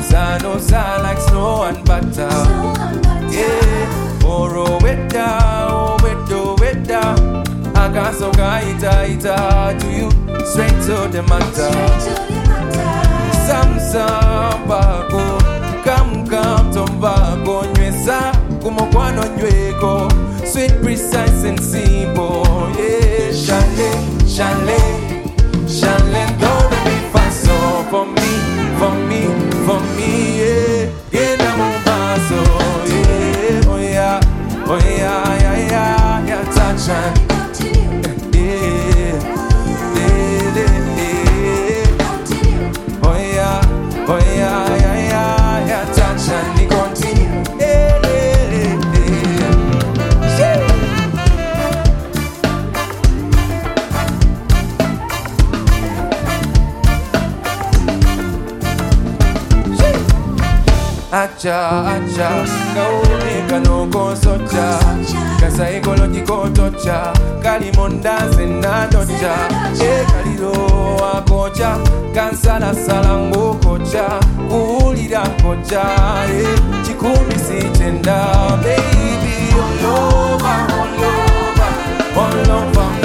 Sanosa like snow and butter. Yeah, oh weta. I got so ita to you, straight to the matter. Sam bako, come tombako, nywesa, kumokwano nyweko, sweet, precise and simple. Yeah, Shanley, don't let me fast so for me, yeah. Get a movaso, yeah, oh yeah, touch and oh yeah, touch and it continue. Acha, no nigga no go socha. Kasa ecological tocha, Kalimonda sena docha. Kalilo akocha, kansala salango kocha, ulida kocha. Chikumi si tenda, baby all over.